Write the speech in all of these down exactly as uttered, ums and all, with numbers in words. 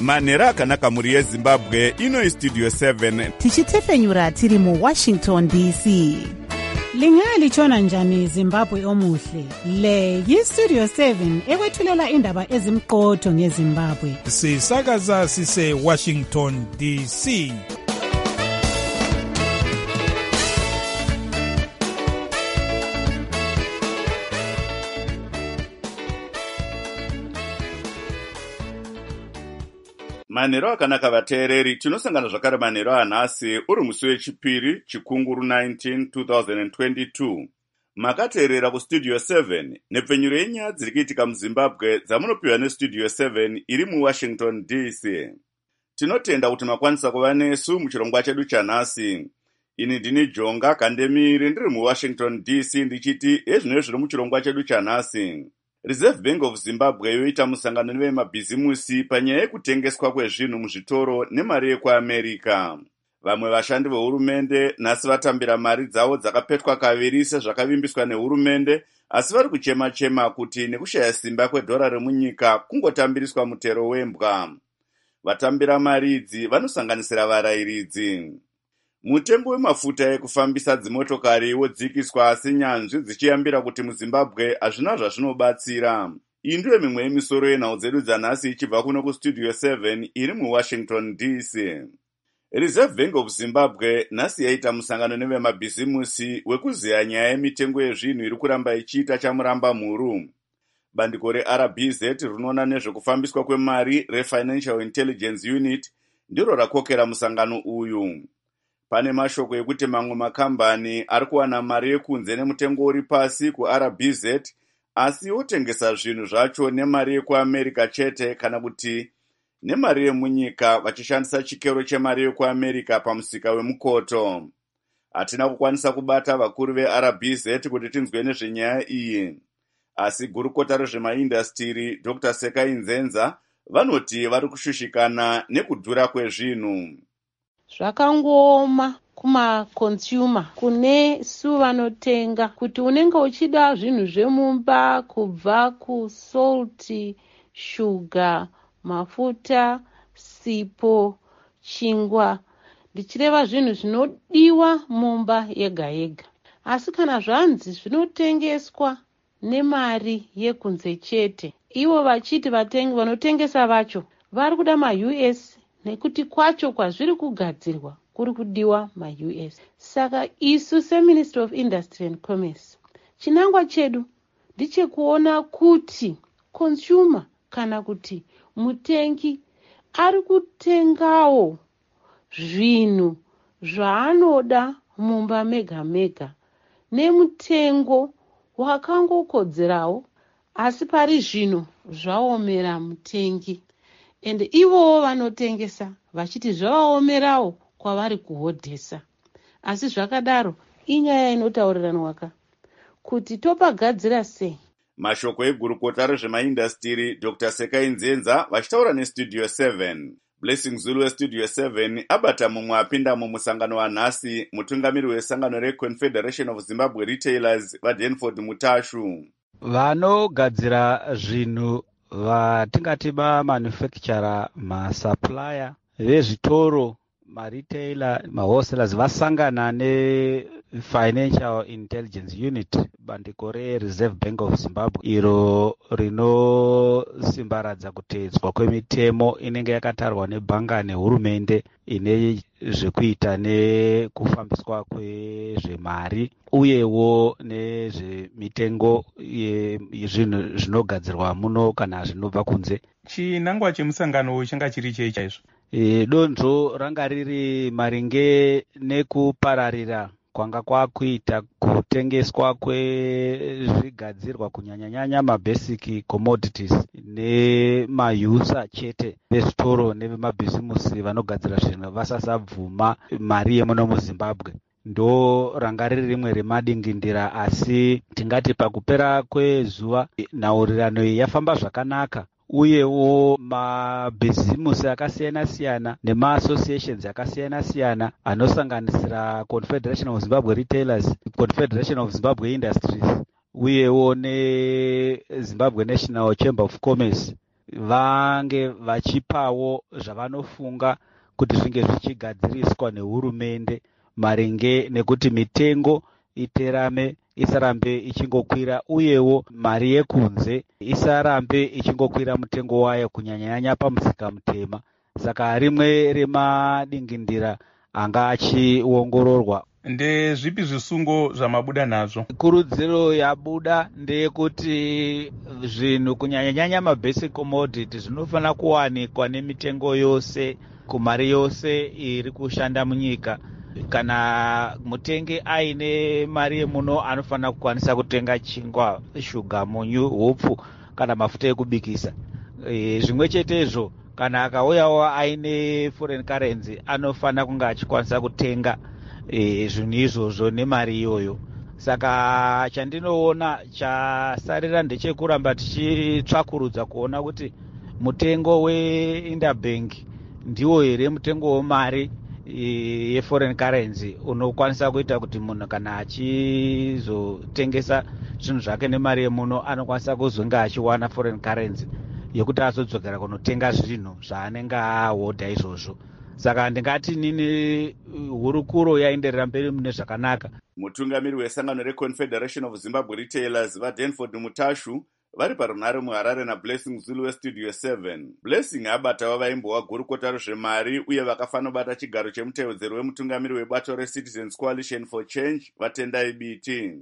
manhero akanaka mhuri yezimbabwe. Ino istudio seven tichitefenyura tiri muwashington D C. Lingalitshona njani Zimbabwe omuhle? Le yistudio seven ekwethulela indaba ezimqotho ngeZimbabwe. Sisakaza sise Washington D C. manhero akanaka vateereri, tinosangana zvakare manhero anhasi uri musi wechipiri chikunguru nineteen twenty twenty-two. Makateerera kustudio seven nepfenyuro yenyaya dziri kuitika muZimbabwe dzamunopiwa nestudio seven iri muWashington D C. Tinotenda kuti makwanisa kuva nesu muchirongwa chedu chanhasi. Ini ndini Jonga Kandemiri ndiri muWashington D C ndichiti ezvino zviri muchirongwa chedu chanhasi. Reserve Bank of Zimbabwe yoita musangano nevemabhizimusi panyaya yekutengeswa kwezvinhu muzvitoro nemari yekuAmerika. Vamwe vashandi vehurumende nhasi vatambira mari dzavo dzakapetwa kaviri sezvakavimbiswa nehurumende, asi vari kuchema-chema kuti nekushaya simba kwedhora remunyika kungotambiriswa mutero wembwa. Vatambira mari idzi vanosanganisira varayiridzi. Mutengo wemafuta ekufambisa dzimotokari wodzikiswa asi nyanzvi dzichiyambira kuti muZimbabwe hazvina zvazvinobatsira. Iyi ndiyo mimwe yemisoro yenhau dzedu dzanhasi ichibva kuno kustudio seven iri muWashington D C. Reserve Bank of Zimbabwe nhasi yaita musangano nevemabhizimusi wekuziya nyaya yemitengo yezvinhu iri kuramba ichiita chamuramba mhuru. Bandiko reR B Z rinoona nezvekufambiswa kwemari reFinancial Intelligence Unit ndiro rakokera musangano uyu. Pane mashoko ekuti mamwe makambani ari kuwana mari yekunze nemutengo uri pasi kuR B Z, asi otengesa zvinhu zvacho nemari yekuAmerika chete kana kuti nemari yemunyika vachishandisa chikero chemari yekuAmerika pamusika wemukoto. Hatina kukwanisa kubata vakuru veR B Z kuti tinzwe nezvenyaya iyi, asi gurukota rezvemaindastiri Doctor Sekai Nzenza vanoti vari kushushikana nekudhura kwezvinhu. Zvakangoma kuma-consumer kune su vanotenga kuti unenge uchida zvinhu zvemumba kubva kusalt, sugar, mafuta, sipo, chingwa, ndichireva zvinhu zvinodiwa mumba yega yega. Asi kana zvanzi zvinotengeswa nemari yekunze chete, ivo vachiti vatengi vanotengesa vacho vari kuda ma-U S nekuti kwacho kwazviri kugadzirwa kuri kudiwa ma-U S. Saka isu seMinistry of Industry and Commerce, chinangwa chedu ndichekuona kuti consumer kana kuti mutengi ari kutengawo zvinhu zvaanoda mumba mega mega nemutengo wakangokodzerawo, asi pari zvino zvaomera mutengi. Ende ivowo vanotengesa vachiti zvavaomerawo kwavari kuhodhesa. Asi zvakadaro inyaya inotauriranwaka kuti topagadzira sei. Mashoko egurukota rezvemaindastiri Doctor Sekai Nzenza vachitaura nestudio seven. Blessing Zulu westudio seven abata mumwe apinda mumusangano wanhasi mutungamiri wesangano reConfederation of Zimbabwe Retailers vaDenford Mutashu. Vanogadzira zvinhu vatingati mamanufacturer, masupplier vezvitoro, maretailer, mawholesalers vasangana neFinancial Intelligence Unit, bandiko reReserve Bank of Zimbabwe, iro rinosimbaradza kuteedzwa kwemitemo inenge yakatarwa nebhanga nehurumende ine zvekuita nekufambiswa kwezvemari uyewo nezvemitengo yezvinhu zvinogadzirwa muno kana zvinobva kunze. Chinangwa chemusangano changa chiri chei chaizvo? E, donzvo ranga riri maringe nekupararira kwanga kwakuita kutengeswa kwezvigadzirwa kunyanyanyanya mabasic commodities nemayusa chete vezvitoro nevemabhizimusi vanogadzira zvinhu vasasabvuma mari yemuno muZimbabwe. Ndo ranga riri rimwe remadingindira, asi tingati pakupera kwezuva nhaurirano iyi yafamba zvakanaka, uyewo mabhizimusi akasiyana-siyana nema-associations akasiyana-siyana anosanganisira Confederation of Zimbabwe Retailers, Confederation of Zimbabwe Industries, uyewo neZimbabwe National Chamber of Commerce vange vachipawo zvavanofunga kuti zvinge zvichigadziriswa nehurumende maringe nekuti mitengo iterame isarambe ichingokwira, uyewo mari yekunze isarambe ichingokwira mutengo wayo kunyanyanya pamusika mutema. Saka rimwe remadingindira anga achiongororwa. Ndezvipi zvisungo zvamabuda nazvo? Kurudziro yabuda ndeyekuti zvinhu kunyanyanya mabasic commodity zvinofana kuwanikwa nemitengo yose kumari yose iri kushanda munyika. Kana mutengi aine mari yemuno anofana kukwanisa kutenga chingwa, shuga, munyu, hupfu kana mafuta ekubikisa. E, zvimwe chetezvo kana akauyawo aine foreign currency anofana kunge achikwanisa kutenga e, zvinhu izvozvo nemari iyoyo. Saka chandinoona chasarira ndechekuramba tichitsvakurudza kuona kuti mutengo weInterbank ndiwo here mutengo wemari yeforeign currency unokwanisa kuita kuti munhu kana achizotengesa zvinhu zvake nemari yemuno anokwanisa kuzonge achiwana foreign currency yekuti azodzokera kunotenga zvinhu zvaanenge ahodha izvozvo. Saka ndingati nini hurukuro yaenderera mberi mune zvakanaka. Mutungamiri wesangano reConfederation of Zimbabwe Retailers vaDanford Mutashu vari parunhare muHarare naBlessing Zulu weStudio seven. Blessing abatawo vaimbowa gurukota rezvemari uye vakafanobata chigaro chemutevedzeri wemutungamiri webato reCitizens Coalition for Change vaTendai Biti.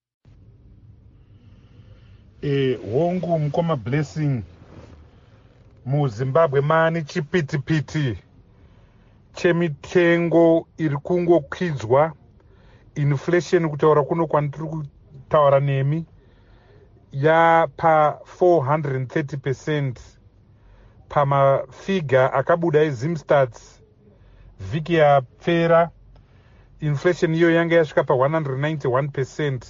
E, hongu mukoma Blessing, muZimbabwe mane chipitipiti chemitengo iri kungokwidzwa, inflation kutaura kuno kwandiri kutaura nemi yapa four hundred thirty percent pamafiga akabuda eZimstats vhiki yapera. Inflation iyo yanga yasvika pa one hundred ninety-one percent.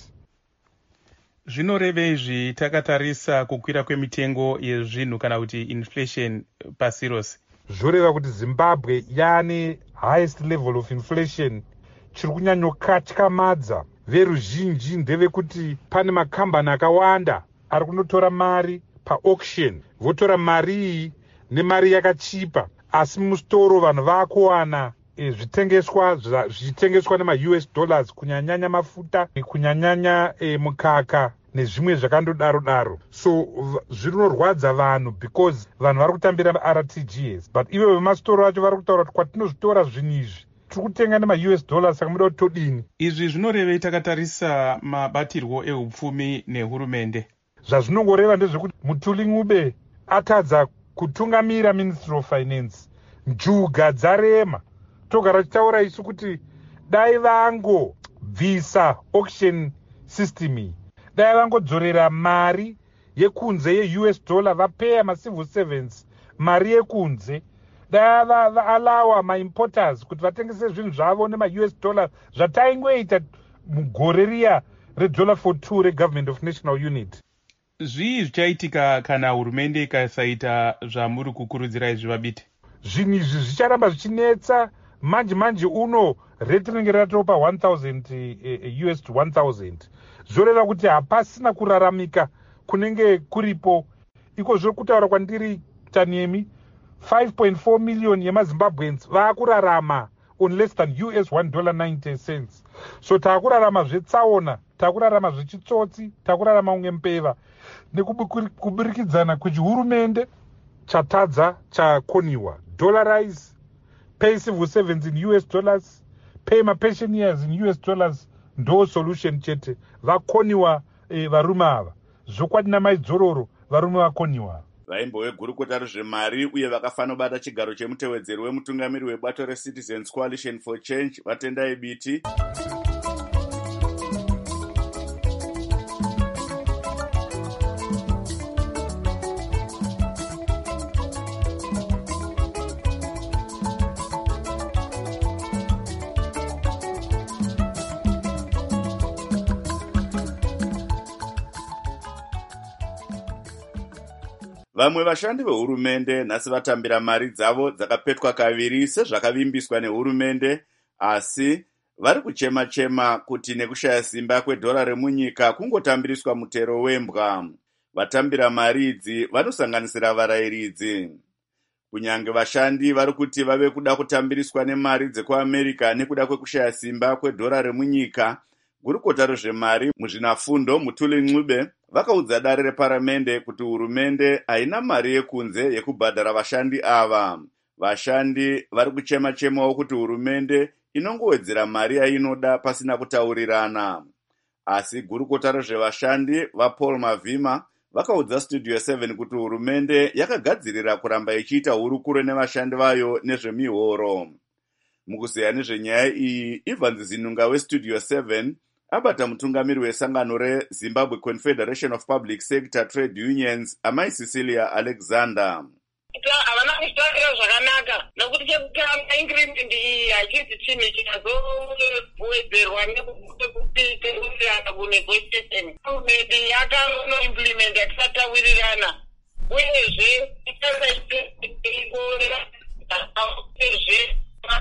Zvinoreva izvi takatarisa kukwira kwemitengo yezvinhu kana kuti inflation pasi rose? Zvoreva kuti Zimbabwe yane highest level of inflation. Chiri kunyanyokatyamadza veruzhinji ndevekuti pane makambani akawanda ari kunotora mari paauction, votora mari iyi nemari yakachipa, asi mustoro vanhu vakuwana e, zvitengeswa zvichitengeswa nema-U S dollars, kunyanyanya mafuta, kunyanyanya e, mukaka nezvimwe zvakandodaro daro. So zvinorwadza vanhu because vanhu vari kutambira R T G S, but ivo vemastoro acho vari kutaura kuti kwatinozvitora zvinhu izvi tiri kutenga nema-U S dollars, saka muda kuti todini. Izvi zvinorevei takatarisa mabatirwo ehupfumi nehurumende? Zvazvinongoreva ndezvekuti Mutuli Ngube atadza kutungamira Ministry of Finance. Njuga dzarema. Togara tichitaura isu kuti dai vangobvisa auction system iyi, dai vangodzorera mari yekunze ye-U S dollar, vapeya ma-civil servants mari yekunze, dai vaalawa ma-importers kuti vatengese zvinhu zvavo nema-U S dollar zvataingoita mugore riya redollar for two regovernment of national unity. Zvii zvichaitika kana hurumende ikasaita zvamuri kukurudzira izvi vabiti? Zvinhu izvi zvicharamba zvichinetsa. Manje manje uno rate rinenge ratopa one thousand U S to one thousand. Zvoreva kuti hapasina kuraramika kunenge kuripo. Iko zviri kutaura kwandiri Tanyemi, five point four million yemaZimbabweans vakurarama on less than U S one dollar ninety cents. So takurarama zvetsaona, takurarama zvechitsotsi, takurarama unge mpeva. Nekuburikidzana kwechihurumende chatadza chakoniwa. Dollarize, pay civil servants in U S dollars, pay my pensioners in U S dollars, ndo solution chete. Vakoniwa e, varume ava. Zvokwadi namaidzororo varume vakoniwa. Vaimbowe gurukota rezvemari uye vakafanobata chigaro chemutevedzeri wemutungamiri webato reCitizens Coalition for Change vaTendai Biti. Vamwe vashandi vehurumende nhasi vatambira mari dzavo dzakapetwa kaviri sezvakavimbiswa nehurumende, asi vari kuchema-chema kuti nekushaya simba kwedhora remunyika kungotambiriswa mutero wembwa. vatambira mari idzi vanosanganisira varayiridzi. Kunyange vashandi vari kuti vave kuda kutambiriswa nemari dzekuamerica nekuda kwekushaya simba kwedhora remunyika, gurukota rezvemari muzvinafundo Mutuli Ncube vakaudza dare reparamende kuti hurumende haina mari yekunze yekubhadhara vashandi ava. Vashandi vari kuchema-chemawo kuti hurumende inongowedzera mari yainoda pasina kutaurirana. Asi gurukota rezvevashandi vaPaul Mavhima vakaudza Studio seven kuti hurumende yakagadzirira kuramba ichiita hurukuro nevashandi vayo nezvemihoro. Mukuzeya nezvenyaya iyi, Evans Zinunga weStudio seven abata mutungamiri wesangano reZimbabwe Confederation of Public Sector Trade Unions, Amai Cecilia Alexander. Havana kushanda zvakanaka nokuti chekutanga increment iyi hachisi chinhu chingazowedzerwa nekutiana kunegotiation. Hurumende yakanoimplementa kusatawirirana uyezve ikazve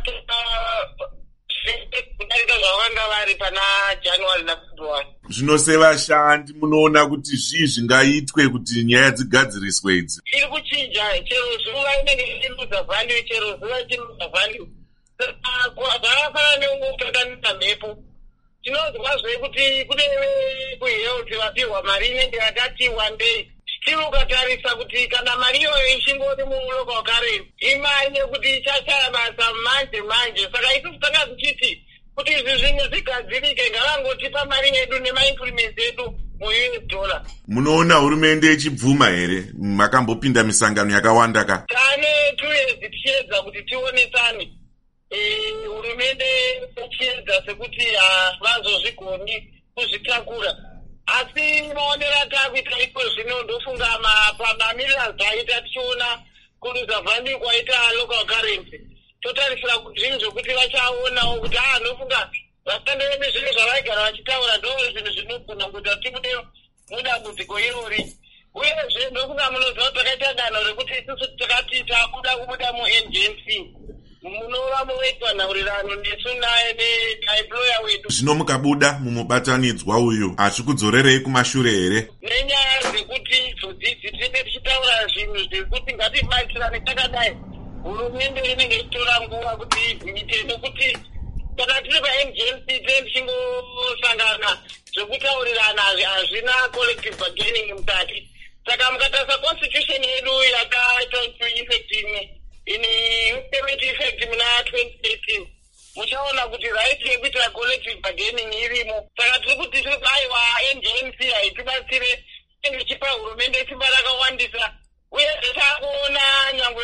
kudarika zvavanga vari pana January naFebruary. Zvino sevashandi munoona kuti zvii zvingaitwe kuti nyaya dzigadziriswe idzi? Iri kuchinja, chero zuva inenge ichiluza value, chero zuva ichiluza value. Zvakafanana neungopekanisa mhepo. Tinozwazve kuti kune kuhealth vapihwa mari inenge yakati one day. Still ukatarisa kuti kana mari iyoyo ichingori mulocal currency, imari yekuti ichashaya basa manje manje. Saka isusu tanga tichiti kuti izvi zvinhu zvigadzirike, ngavangotipa mari yedu nemaimplements edu mu-U S dollar. Munoona hurumende ichibvuma here? Makambopinda misangano yakawanda ka? Tane two years tichiedza kuti tionesane. Hurumende ichiedza sekuti havazozvigoni kuzvitakura. Asi maonera takuita iko zvino ndofunga pamamirira zvaita tichiona kuruza value kwaita local currency. Totarisira kuti zvinhu zvokuti vachaonawo kuti haa ndofunga vashandi vedu zvinhu zvavaigara vachitaura ndo zvinhu zvinogona kuita kuti mude mudambudziko irori. Uyezve ndofunga munoziva kuti takaita danho rekuti isusu takati takuda kubuda mu-N G N C. Munova munoitwa nhaurirano nesu naemployer wedu. Zvino mukabuda mumubatanidzwa uyu, hazvikudzorerei kumashure here? Nenyaya dzekuti dzodzidzi tinenge tichitaura zvinhu zvekuti ngatibatsirane takadai. Hurumende inenge ichitora nguva kuti iite nokuti kana tiri pa-N G N C tinenge tichingosangana zvekutaurirana hazvina collective bargaining mukati. Saka mukatarisa constitution yedu yakaita effect imwe in implement effect muna twenty eighteen, muchaona kuti right yekuita collective bargaining irimo. Saka tiri kuti aiwa N G N C haitibatsire inenge ichipa hurumende simba rakawandisa. Uye takuona nyangwe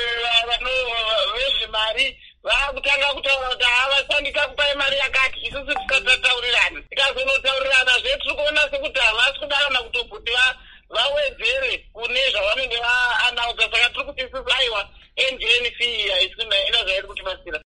vezvemari vakutanga kutaura kuti havasandika kupai mari yakati, isusu tikataurirana. Tikazonotaurirana zve tiri kuona sekuti havasi kuda kana kutobhuti vawedzere kune zvavanenge vaanauza. Saka tiri kuti isusu aiwa N G N C haisina zvairi kutibatsira.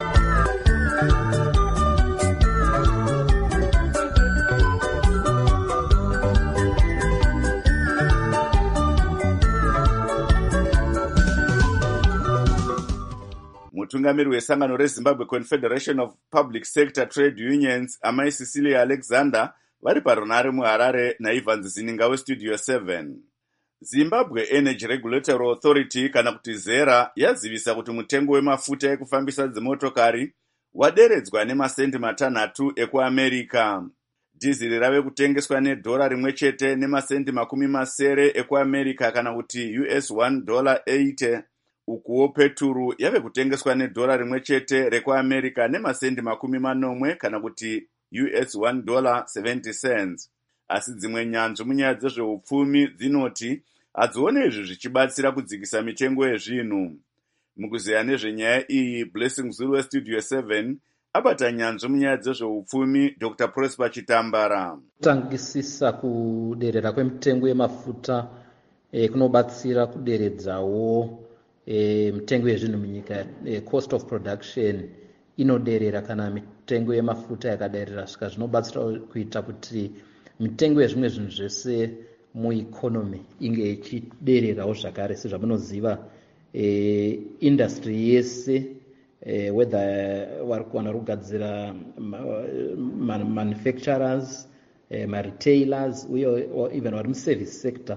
Mutungamiri wesangano reZimbabwe Confederation of Public Sector Trade Unions, Amai Cecilia Alexander, vari parunare muHarare naEvans Zininga weStudio seven. Zimbabwe Energy Regulatory Authority kana kuti ZERA yazivisa kuti mutengo wemafuta ekufambisa dzimotokari waderedzwa nemasendi matanhatu ekuAmerica. Dhiziri rave kutengeswa nedhora rimwe chete nemasendi makumi masere ekuAmerica kana kuti U S one dollar eighty. Ukuwo peturu yave kutengeswa nedhora rimwe chete rekuAmerica nemasendi makumi manomwe kana kuti U S one dollar seventy cents. Asi dzimwe nyanzvi munyaya dzezveupfumi dzinoti hadzione izvi zvichibatsira kudzikisa mitengo yezvinhu. Mukuzeya nezvenyaya iyi, Blessing Zulu weStudio seven abata nyanzvi munyaya dzezveupfumi Doctor Prosper Chitambara. Kutangisisa kuderera kwemitengo yemafuta eh, kunobatsira kuderedzawo eh, mitengo yezvinhu munyika. eh, cost of production inoderera kana mitengo yemafuta yakaderera, saka zvinobatsira kuita kuti mitengo yezvimwe zvinhu zvese mueconomy inge ichidererawo zvakare. Sezvamunoziva eh, industry yese eh, whether vari kugadzira man, manufacturers eh, maretailers uye even vari muservice sector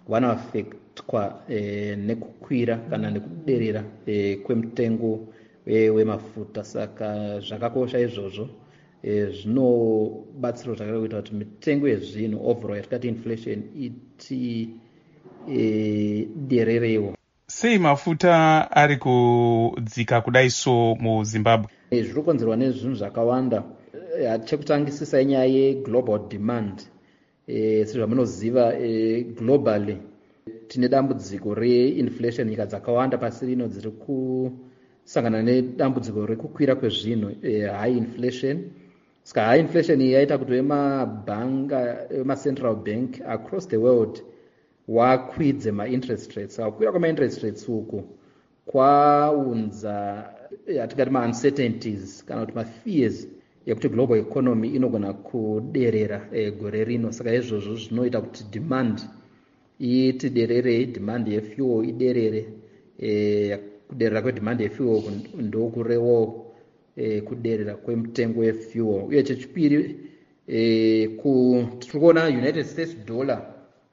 vanoafektwa eh, nekukwira kana nekuderera eh, kwemutengo eh, wemafuta. Saka zvakakosha izvozvo eh, zvinobatsira zvakare kuita kuti mitengo yezvinhu overall yatikati inflation iti eh, dererewo. Sei mafuta ari kudzika kudai so muZimbabwe? Eh, zviri kukonzerwa nezvinhu zvakawanda. Eh, chekutangisisa inyaya yeglobal demand. Eh, sezvamunoziva eh, globally tine dambudziko reinflation. Nyika dzakawanda pasi rino dziri kusangana nedambudziko rekukwira kwezvinhu, eh, high inflation. Saka high inflation iyi yaita kuti vemabhanga vemacentral bank across the world wakwidze ma-interest rates. Saka kukwira kwema-interest rates uku kwaunza yatingati ma-uncertainties kana kuti ma-fears yekuti global economy inogona kuderera eh, gore rino. Saka izvozvo zvinoita kuti demand iti derere, demand yefuel iderere. Eh, kuderera kwedemand yefuel ndokurewo eh, kuderera kwemutengo yefuel. Uye chechipiri eh, tiri kuona United States dollar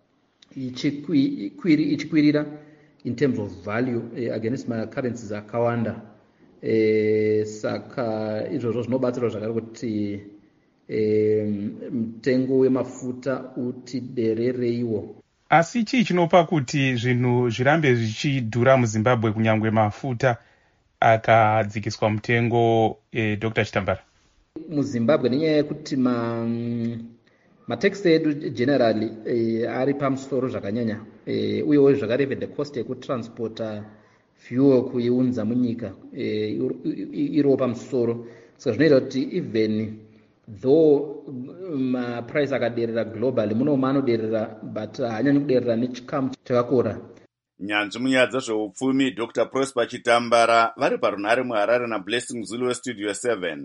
ichikwirira in terms of value eh, against ma-currencies akawanda. Eh, saka izvozvo zvinobatsira zvakare kuti eh, mutengo wemafuta utiderereiwo. Asi chii chinopa kuti zvinhu zvirambe zvichidhura muZimbabwe, kunyangwe mafuta akadzikiswa mutengo? eh, Doctor Chitambara, muZimbabwe nenyaya yekuti ma matax edu generally eh, ari pamusoro zvakanyanya, eh, uyewo zvakare the cost yekutransporta fuel kuiunza munyika eh, iriwo pamusoro. Saka zvinoita kuti even though maprice akaderera globally, muno maanoderera but haanyanyi kuderera nechikamu chakakora. Nyanzvi munyaya dzezveupfumi Doctor Prosper Chitambara vari parunhare muHarare naBlessing Zulu weStudio seven.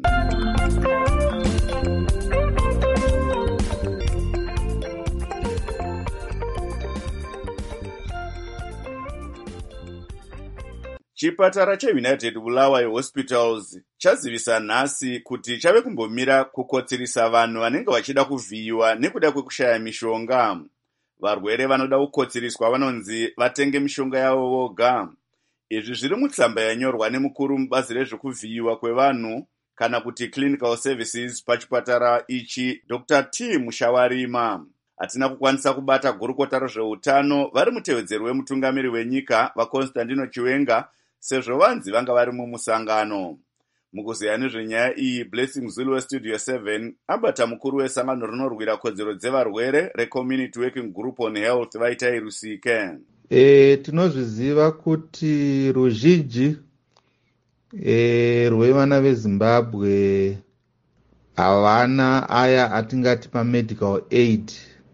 Chipatara cheUnited Bulawayo Hospitals chazivisa nhasi kuti chave kumbomira kukotsirisa vanhu vanenge vachida kuvhiyiwa nekuda kwekushaya mishonga. Varwere vanoda kukotsiriswa vanonzi vatenge mishonga yavo voga. Izvi zviri mutsamba yanyorwa nemukuru mubazi rezvekuvhiyiwa kwevanhu kana kuti clinical services pachipatara ichi, Doctor T Mushawarima. Hatina kukwanisa kubata gurukota rezveutano vari mutevedzeri wemutungamiri wenyika vaConstantino Chiwenga sezvo vanzi vanga vari mumusangano. Mukuziya nezvenyaya iyi, Blessing Zulu weStudio seven abata mukuru wesangano rinorwira kodzero dzevarwere reCommunity Working Group on Health Vaitai Rusike. E, tinozviziva kuti ruzhinji e, rwevana veZimbabwe havana aya atingati pamedical aid.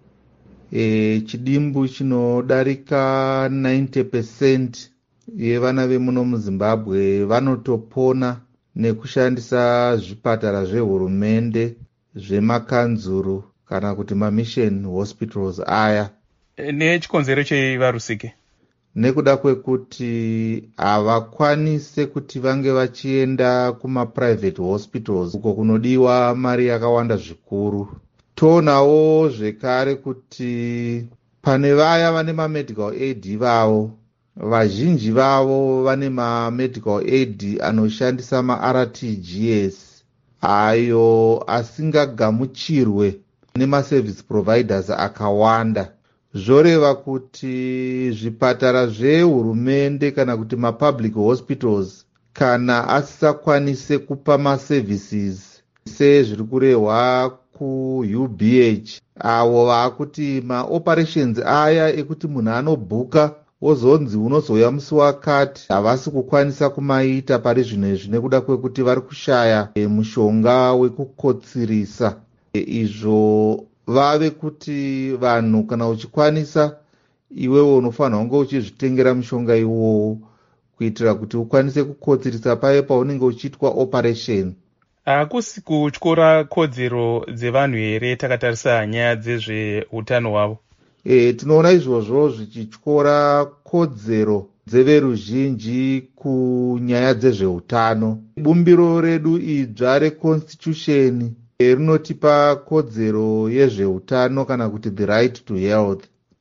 E, chidimbu chinodarika ninety percent yevana vemuno muZimbabwe vanotopona nekushandisa zvipatara zvehurumende, zvemakanzuru kana kuti mamission hospitals aya. Nechikonzero chevarusike? Nekuda kwekuti havakwanise kuti vange vachienda kumaprivate hospitals uko kunodiwa mari yakawanda zvikuru. Toonawo zvekare kuti pane vaya vane mamedical aid vavo, vazhinji vavo vane mamedical aid anoshandisa maR T G S ayo asingagamuchirwe nemaservice providers akawanda. Zvoreva kuti zvipatara zvehurumende kana kuti mapublic hospitals kana asisakwanise kupa maservices sezviri kurehwa kuU B H, avo vaakuti maoperations aya ekuti munhu anobhuka wozonzi unozouya musi wakati, havasi kukwanisa kumaita pari zvino izvi nekuda kwekuti vari kushaya e, mushonga wekukotsirisa. E, izvo vave kuti vanhu kana uchikwanisa iwewe unofanira kunge uchizvitengera mushonga iwowo kuitira kuti ukwanise kukotsirisa paye paunenge uchiitwa operation. Hakusi kutyora kodzero dzevanhu here takatarisa nyaya dzezveutano hwavo? E, tinoona izvozvo zvichityora kodzero dzeveruzhinji kunyaya dzezveutano. Bumbiro redu idzva reconstitution e, rinotipa kodzero yezveutano kana kuti the right to health.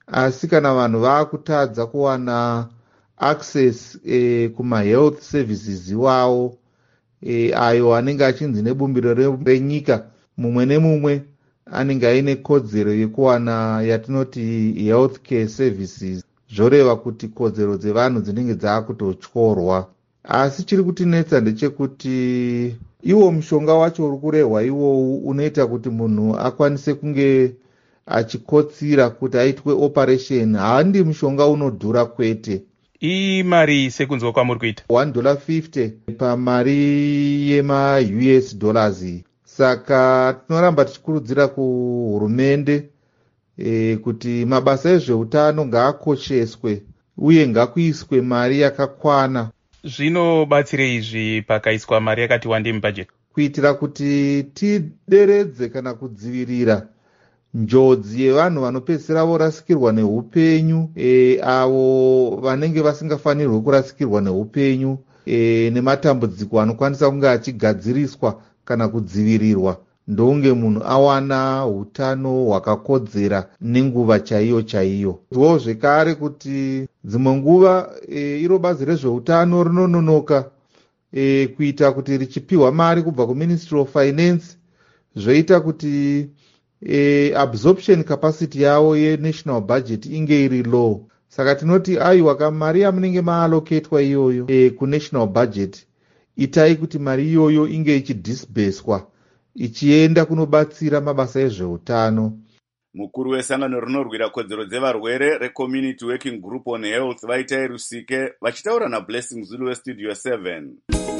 asi kana vanhu vaakutadza kuwana access e, kumahealth services iwawo e, ayo anenge achinzi nebumbiro renyika, mumwe nemumwe anenge aine kodzero yekuwana yatinoti health care services, zvoreva kuti kodzero dzevanhu dzinenge dzaakutotyorwa. Asi chiri kutinetsa ndechekuti iwo mushonga wacho uri kurehwa iwowu unoita kuti munhu akwanise kunge achikotsira kuti aitwe operation. Handi mushonga unodhura kwete. Iyi mari sekunzwa kwamuri kuita one dollar fifty pamari yema-U S dollars. Saka tinoramba tichikurudzira kuhurumende e, kuti mabasa ezveutano ngaakosheswe uye ngakuiswe mari yakakwana. Zvinobatsire izvi pakaiswa mari yakati wandei mubhajeti? Kuitira kuti tideredze kana kudzivirira njodzi yevanhu vanopedzisira vorasikirwa neupenyu, e, avo vanenge vasingafanirwi kurasikirwa neupenyu e, nematambudziko anokwanisa kunge achigadziriswa kana kudzivirirwa, ndonge munhu awana hutano hwakakodzera nenguva chaiyo chaiyo. Zvo zvekare kuti dzimwe nguva e, iro bazi rezveutano rinononoka e, kuita kuti richipiwa mari kubva kuMinistry of Finance, zvoita kuti e, absorption capacity yavo yenational budget inge iri low. Saka tinoti aiwa kamari yamunenge maaloketwa iyoyo e, kunational budget, itai kuti mari iyoyo inge ichidisbeswa ichienda kunobatsira mabasa ezveutano. Mukuru wesangano rinorwira kodzero dzevarwere reCommunity Working Group on Health Vaitai Rusike vachitaura naBlessing Zulu weStudio seven.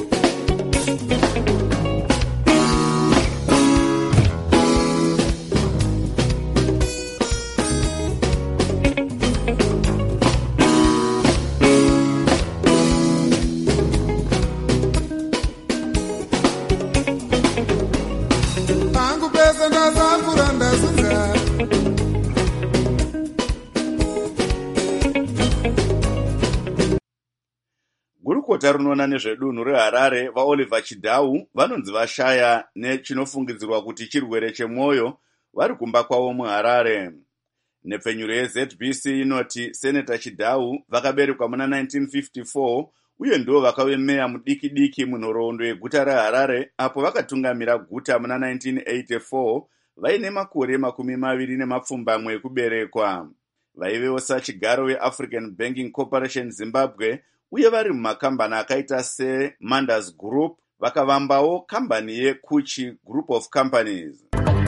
Gurukota rinoona nezvedunhu reHarare vaOliver Chidau vanonzi vashaya nechinofungidzirwa kuti chirwere chemwoyo vari kumba kwavo muHarare. Nepfenyuro yeZ B C inoti Senator Chidau vakaberekwa muna nineteen fifty-four uye ndo vakave meya mudiki diki munhoroondo yeguta reHarare apo vakatungamira guta muna nineteen eighty-four vaine makore makumi maviri nemapfumbamwe ekuberekwa. Vaivewo sachigaro weAfrican Banking Corporation Zimbabwe uye vari mumakambani akaita seManders Group, vakavambawo kambani yeKuchi Group of Companies.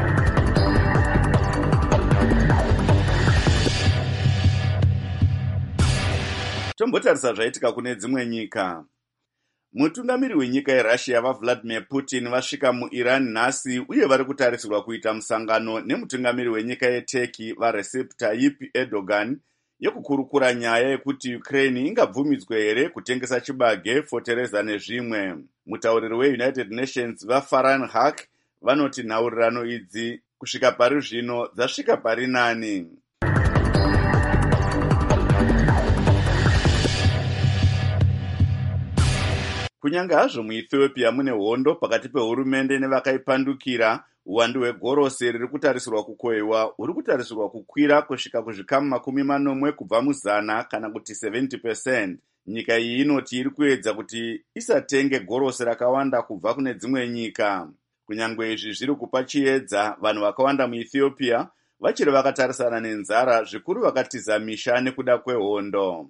Tombotarisa zvaitika kune dzimwe nyika. Mutungamiri wenyika yeRussia vaVladimir Putin vasvika muIran nhasi uye vari kutarisirwa kuita musangano nemutungamiri wenyika yeTurkey vaRecep Tayyip Erdogan yekukurukura nyaya yekuti Ukraine ingabvumidzwe here kutengesa chibage, fotereza nezvimwe. Mutauriri weUnited Nations vaFarhan Haq vanoti nhaurirano idzi kusvika pari zvino dzasvika pari nani. Kunyange hazvo muEthiopia mune hondo pakati pehurumende nevakaipandukira, uwandu hwegorosi riri kutarisirwa kukohwewa huri kutarisirwa kukwira kusvika kuzvikamu makumi manomwe kubva muzana kana kuti seventy percent. Nyika iyi inoti iri kuedza kuti isatenge gorosi rakawanda kubva kune dzimwe nyika. Kunyange izvi zviri kupa chiedza, vanhu vakawanda muEthiopia vachiri vakatarisana nenzara, zvikuru vakatiza misha nekuda kwehondo.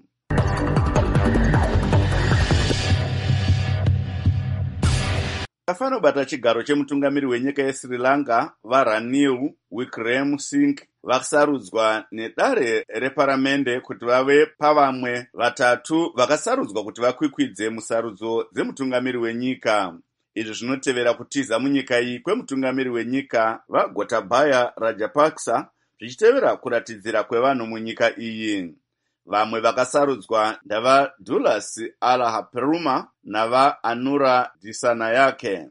Vafanobata chigaro chemutungamiri wenyika yeSri Lanka vaRanil Wickremesinghe vasarudzwa nedare reparamende kuti vave pavamwe vatatu vakasarudzwa kuti vakwikwidze musarudzo dzemutungamiri wenyika. Izvi zvinotevera kutiza munyika iyi kwemutungamiri wenyika vaGotabaya Rajapaksa, zvichitevera kuratidzira kwevanhu munyika iyi. Vamwe vakasarudzwa ndava Dulas Alahaperuma nava Anura Disanayake.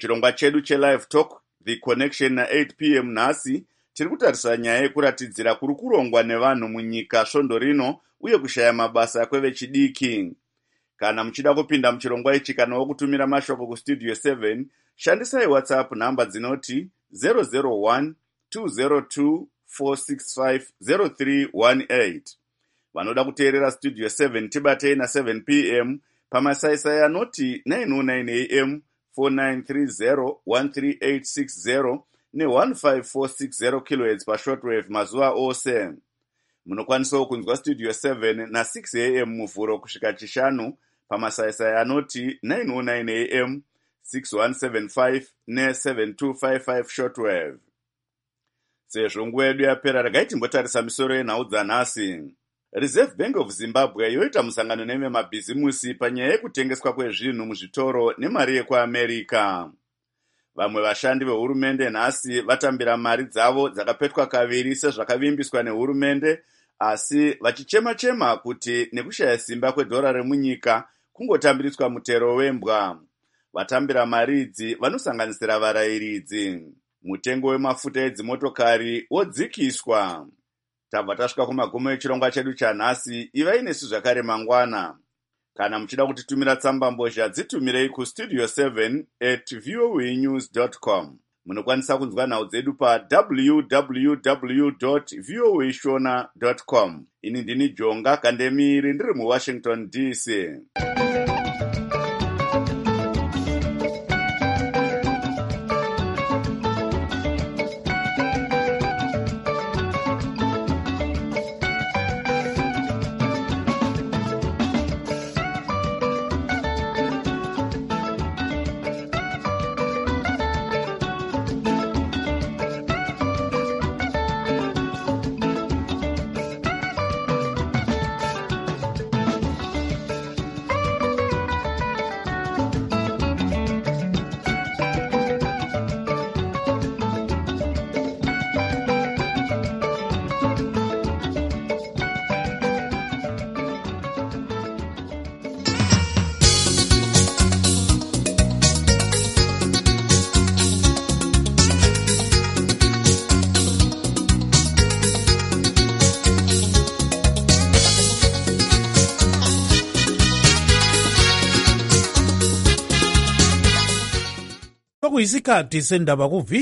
muchirongwa chedu chelive talk the connection na eight p m nhasi tiri kutarisa nyaya yekuratidzira kuri kurongwa nevanhu munyika svondo rino uye kushaya mabasa kwevechidiki. Kana muchida kupinda muchirongwa ichi kana wokutumira mashoko kustudio seven, shandisai WhatsApp namba dzinoti zero zero one two zero two four six five zero three one eight. Vanoda kuteerera Studio seven tibatei na seven p m pamasaisai anoti nine oh nine a m four nine three zero one three eight six zero ne one five four six zero kilohertz pashortwave mazuva ose. Munokwanisawo kunzwa Studio seven na six a m muvhuro kusvika chishanu pamasaisai anoti nine oh nine a m six one seven five ne seven two five five shortwave. Sezvo nguva yedu yapera, regai timbotarisa misoro yenhau dzanhasi. Reserve Bank of Zimbabwe yoita musangano nevemabhizimusi panyaya yekutengeswa kwezvinhu muzvitoro nemari yekuAmerica. Vamwe vashandi vehurumende nhasi vatambira mari dzavo dzakapetwa kaviri sezvakavimbiswa nehurumende, asi vachichema-chema kuti nekushaya simba kwedhora remunyika kungotambiriswa mutero wembwa. Vatambira mari idzi vanosanganisira varayiridzi. Mutengo wemafuta edzimotokari wodzikiswa. Tabva tasvika kumagumo echirongwa chedu chanhasi. Ivai nesu zvakare mangwana. Kana muchida kutitumira tsamba mbozha, dzitumirei kustudio seven at voanews dot com. Munokwanisa kunzwa nhau dzedu pa w w w dot voa shona dot com. Ini ndini Jonga Kandemiri ndiri muWashington D C. Kuyisikhathi sendaba ku